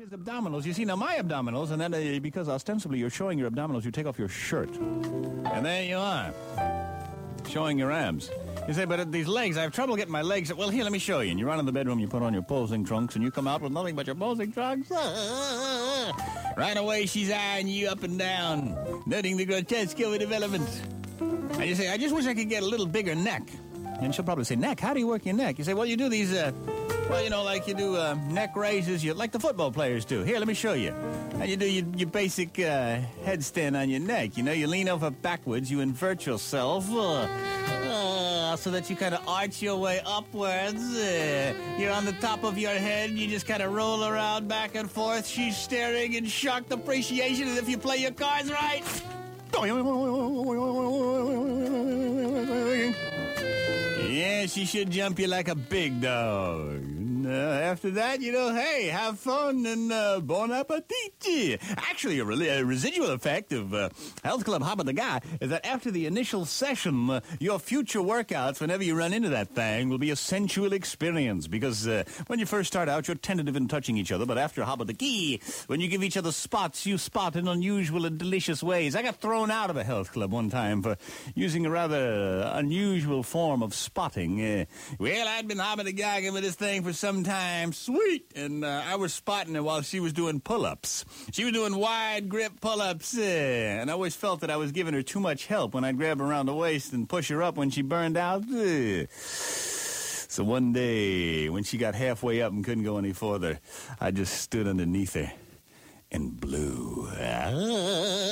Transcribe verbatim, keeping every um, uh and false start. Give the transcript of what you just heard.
his abdominals. You see, now my abdominals, and then uh, because ostensibly you're showing your abdominals, you take off your shirt. And there you are, showing your abs. You say, but these legs, I have trouble getting my legs. Well, here, let me show you. And you run in the bedroom, you put on your posing trunks, and you come out with nothing but your posing trunks. Right away, she's eyeing you up and down, noting the grotesque overdevelopment. And you say, I just wish I could get a little bigger neck. And she'll probably say, neck? How do you work your neck? You say, well, you do these, uh, well, you know, like you do uh, neck raises, you, like the football players do. Here, let me show you. And you do your, your basic uh, headstand on your neck. You know, you lean over backwards, you invert yourself, uh, uh, so that you kind of arch your way upwards. Uh, you're on the top of your head, you just kind of roll around back and forth. She's staring in shocked appreciation as if you play your cards right. Yeah, she should jump you like a big dog. And, uh, after that, you know, hey, have fun and uh, bon appetit. Actually, a, re- a residual effect of uh, Health Club Hop of the Guy is that after the initial session, uh, your future workouts, whenever you run into that thing, will be a sensual experience. Because uh, when you first start out, you're tentative in touching each other. But after Hop of the Key, when you give each other spots, you spot in unusual and delicious ways. I got thrown out of a health club one time for using a rather unusual form of spotting. Uh, well, I'd been hopping and gagging with this thing for some time, sweet, and uh, I was spotting her while she was doing pull-ups. She was doing wide grip pull-ups, uh, and I always felt that I was giving her too much help when I'd grab her around the waist and push her up when she burned out. Uh. So one day, when she got halfway up and couldn't go any further, I just stood underneath her and blew. Ah.